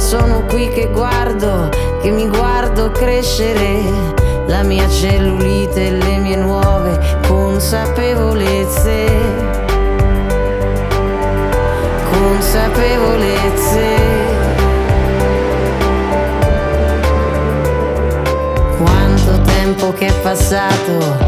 sono qui che guardo, che mi guardo crescere la mia cellulite e le mie nuove consapevolezze. Consapevolezze. Quanto tempo che è passato